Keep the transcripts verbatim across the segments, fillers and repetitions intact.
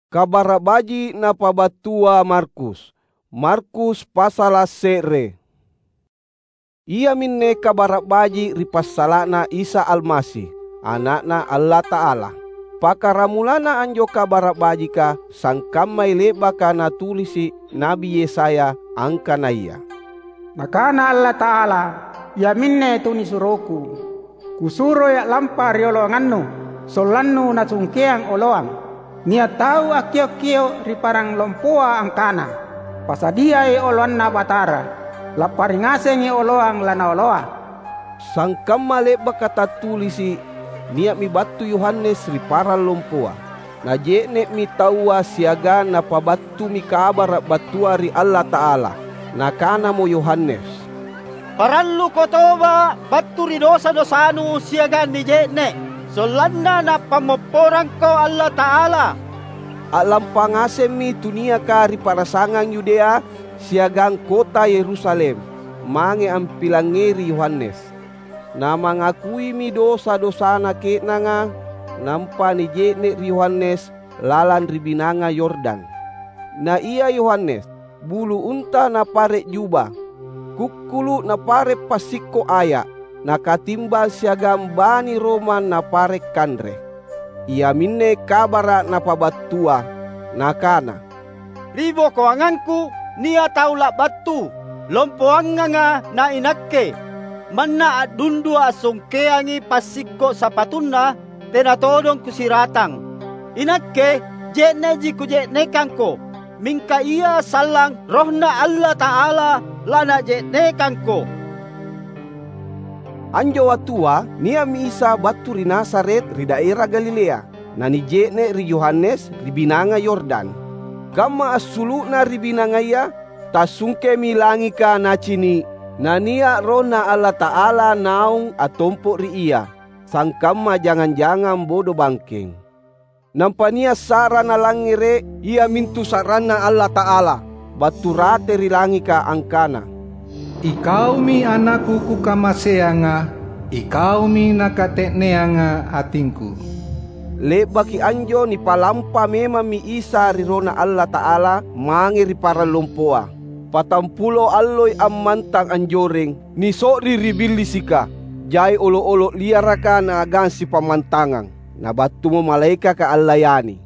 Kabara baji na pabatua Markus. Markus pasala sere. Ia minne kabara baji ripassalana Isa Almasih, anakna Allah Ta'ala. Pakaramulana anjo kabara baji ka sangkammai leba kana tulisi Nabi Yesaya angkana ia. Nakana Allah Ta'ala, ya minne tuni suroku. Kusuro ya lampa riolongannu, solannu na sungkeang oloang. Nia tahu akio-kio riparang lompoa angkana. Pasadia e oloan na batara. Laparingase ngi oloang lana oloa. Sangkamma leba kata tulisi niat mi batu Yohanes ripara lompoa. Na jekne mi taua siaga na pabatu mi kabar batua ri Allah Ta'ala. Nakana mo Yohanes. Parallu kotoba batu ri dosa-dosanu siaga ni jekne. Solanna na pamoporang ko Allah Ta'ala. Alam pangase mi tunia kari parasangang Yudea siagang kota Yerusalem. Mange ampilangeri Yohanes. Na mangakui mi dosa-dosana ketna nga. Nampa ni jekne Yohanes lalan ribinanga Yordan. Na iya Yohanes bulu unta na pare juba. Kukulu na pare pasiko aya. Na katimba siagam bani Roman na pare kandre. Ia minne kabara na pabatua. Nakana. Ribo koanganku nia taula batu. Lompoanga nga na inakke. Manna adundu asungkeangi pasiko sapatunna. Tenatodong kusiratang. Inakke jekne jiku jekne kangko. Mingka ia salang rohna Allah Ta'ala lana jekne kangko. Anjo watua nia mi Isa batu ri Nasaret ri daerah Galilea. Nani jekne ri Yohanes ri binanga Yordan. Kama asuluna ri binanga ia tasungke milangi ka nacini. Nania rona Allah Ta'ala naung atompo ri ia. Sangkama jangan-jangan bodo bangkeng. Nampania sarana langire ia mintu sarana Allah Ta'ala. Batu rate ri langi ka angkana. Ikau mi anakku kukamaseanga, ikau mi nakatekneanga atingku. Lebaki anjo ni palampa mema mi Isa rirona Allah Ta'ala mangi ripara lompoa. Patampulo alloy ammantang anjoreng ni so riribili sika. Jai olo-olo liaraka na agan si pamantangang. Na batu mo malaika ka allayani.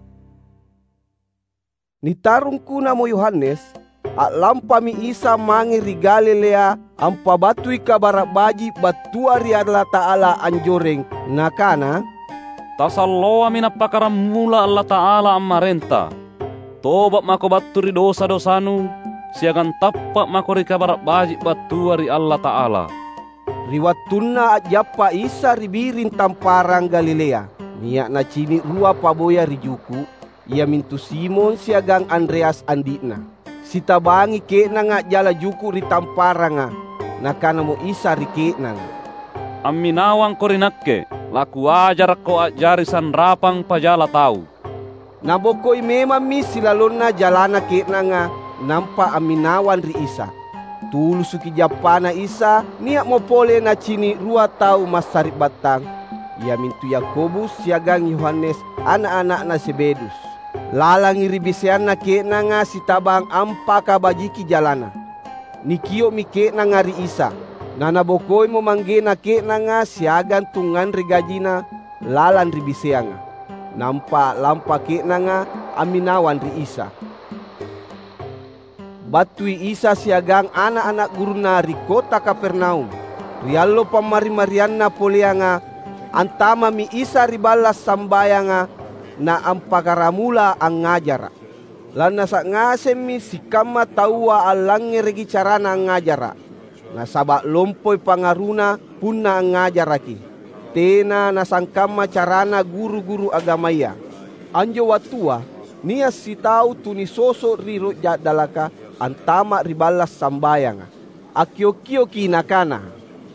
Nitarungku na mo Yohanes. At lampa mi Isa mangi ri Galilea ampa batui kabara baji batua ri Allah Ta'ala anjoreng. Nakana. Tasalloa minapakaramula Allah Ta'ala amarenta. Tobat mako batu ri dosa-dosanu. Siagan tappak mako ri kabara baji batua ri Allah Ta'ala. Riwatuna at japa Isa ribirin tamparang Galilea. Niak na cini rua paboya rijuku. Ia mintu Simon siagang Andreas andina. Sitabangi kena nga jala juku ri tamparanga. Nakana mo Isa ri kena nga. Amminawang ko rinakke. Laku ajar ko ajari sanrapang pajala tau. Nabokoy memang mi silalon na jalana kena nga. Nampa aminawan ri Isa. Tulusuki japana Isa niak mo pole na cini rua tau masarip batang. Ia mintu Yakobus siagang Yohanes anak-anak na Sebedus. Lalang iribisian na kena nga si tabang ampa kabajiki jalana. Nikio mi kena nga ri Isa. Nanabokoy mo mangge na kena nga siagan tungan rigajina lalan ribisian nga. Nampa lampa kena nga aminawan ri Isa. Batui Isa siagang anak-anak guru na ri kota Kapernaum. Riallo pamari-marian na polianga antama mi Isa ribalas sambayanga na ampakaramula ang ngajara. Lana sa ngasem mi sikama tawa alangi regi carana ang ngajara. Nasaba lompoy pangaruna punna ang ngajara ki. Tena nasangkama carana guru-guru agamaya. Anjo watua niya si tau tunisoso riro jadalaka antama ribalas sambayanga. Akyo-kyo kinakana.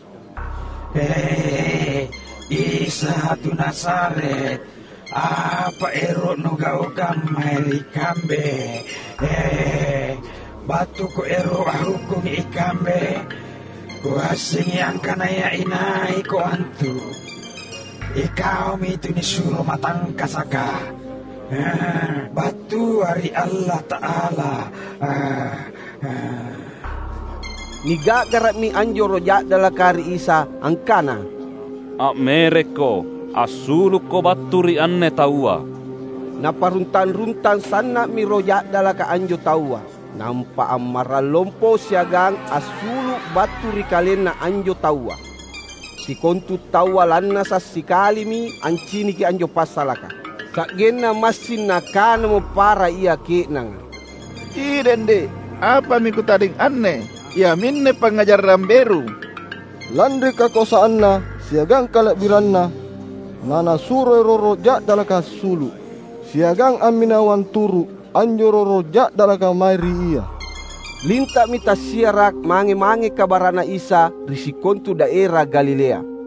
Hei, Isa tu Nasaret, apa ero no gao gamai ikambe? Hei, batu ko ero ahukung ikambe. Ko asing yang kanaya inai ko antu. Ikaw mi tu ni suro matang kasaka. Ah, batu hari Allah Ta'ala. Ah, ah. Niga garat mi anjo rojak dala kari Isa angkana. A mereko asuluk ko baturi anne taua. Naparuntan-runtan sana mi rojak dala ka anjo taua. Nampa amara lompo siagang asulu baturi kalen na anjo taua. Si kontu taua lanna sa sikali mi ancini ki anjo pasalaka. Sakgena masin nakana mo para iya ke nang. Idende, apa mi kutading anne? Ya minne pangajar ramberu. Landri kakosaan na siagang kalakbiran nana suro rorojak dalaka sulu. Siagang aminawan turu anjo rorojak dalaka mairi iya. Linta mita siarak mange-mange kabarana Isa risikontu daerah Galilea.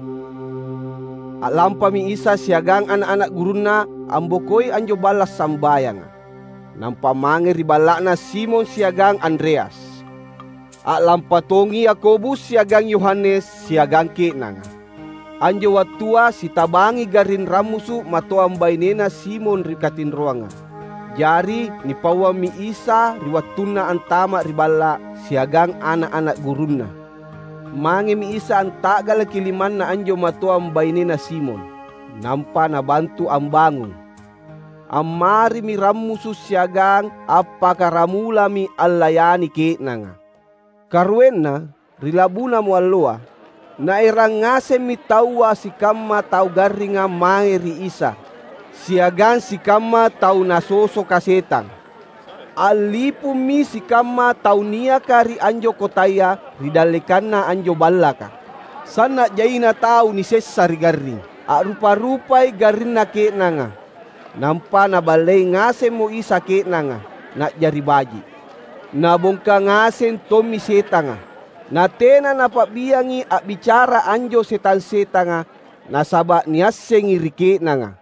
Alampa mi Isa siagang anak-anak guruna ambokoi anjo balas sambayang. Nampa mange ribalakna Simon siagang Andreas. Alampa tongi Yakobus siagang Yohanes siagang kenang. Anjo watua sitabangi garin ramusu matoam bainena Simon rikatin ruanga. Jari ni pawa mi Isa riwatuna antama ribala siagang anak-anak guruna. Mange mi Isa anta gala kiliman na anjo matoam bainena Simon. Nampa na bantu ambangun. Amari mi ramusu siagang apaka ramula mi allayani kenanga. Karwenna rilabuna mualloa na erang ngase mi tawa si kamma tau garinga mange ri Isa. Siagang si kamma tau nasoso kasetang. Alipu mi si kamma tau nia kari anjo kotaya ridalekanna anjo ballaka. Sana jaina tau ni sesari garing. A rupa-rupai garin na kenanga. Nampa na balay ngase mo Isa kenanga na jari baji. Nabongka ngasen tomi setanga. Na tena na pabiyangi a bicara anjo setan setanga na saba niasengi rike nanga.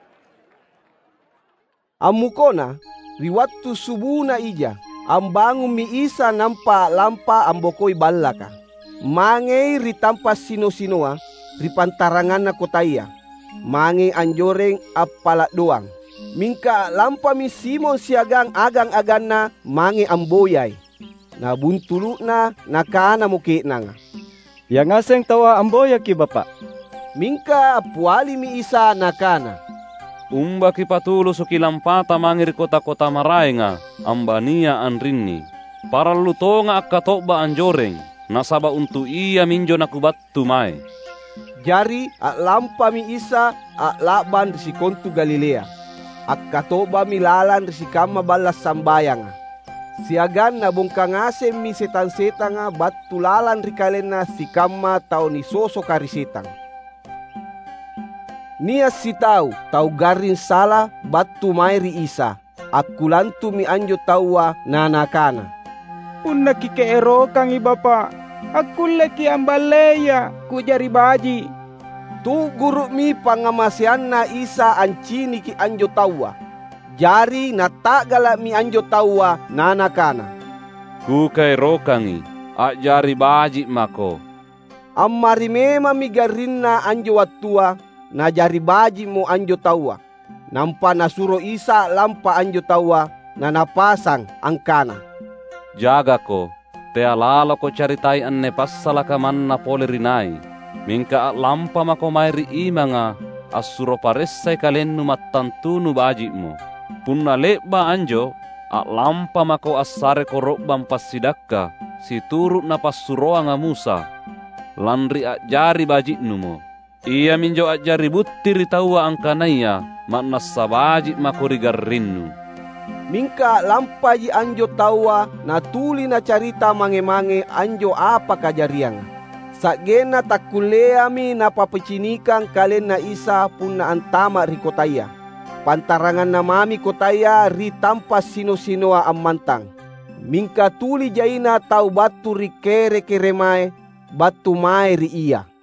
Amukona riwattu subuna ija ambangun mi Isa nampa lampa ambokoi ballaka. Mangei ritampa sino-sinoa ripantarangan na kotaya. Mange anjoreng apalak doang. Mingka lampa mi Simon siagang agang-aganna mange amboyay. Nabuntulu na nakana mo kenanga. Yang aseng tawa amboya ki Bapak. Mingka puali mi Isa nakana. Umba ki patulo so kilampata mangir kota-kota maraenga ambania anrinni. Para lutonga akatoba anjoreng nasaba untuk iya minjo nakubattu mai. Jari ak lampa mi Isa ak laban si kontu Galilea. Akatoba mi lalan si kama balas sambayanga. Siagan na bongka ngase mi setan-setanga batu lalan rikalena si kama tau ni soso karisetang. Nia si tau, tau garin salah batu mairi Isa. Aku lantu mi anjo tawa nanakana. Punna kike ero kang i Bapa. Aku leki ambaleya ku jari baji. Tu guru mi pangamasian na Isa ancini ki anjo tawa. Jari natagala mi anjo tawa nanakana. Ku kay rokangi, a jari baji mako. Amari mema mi garinna anjo watua. Na jari baji mo anjo tawa. Nampa nasuro Isa lampa anjo tawa na napasang angkana. Jaga ko, te alala ko caritai anne passala kaman na polirinai. Mingka lampa mako mairi imanga asuro paressai kalennu mattantunu baji mo. Punna leba anjo a lampa mako asare ko robbang passidakka si turut na passuroanga Musa. Landri a jari baji numo. Ia minjo ajari buttiri tawa angkanaya makna sabaji makori garrinnu. Mingka lampaji anjo tawa na tuli na carita mange-mange anjo apa kajariang. Sakgena takulea mi na papecinikang kalen na Isa pun na antama ri kotaya. Pantarangan na mami kotaya ri tampa sino-sinoa amantang. Mingka tuli jaina tau batu ri kere-keremae batu mai ri iya.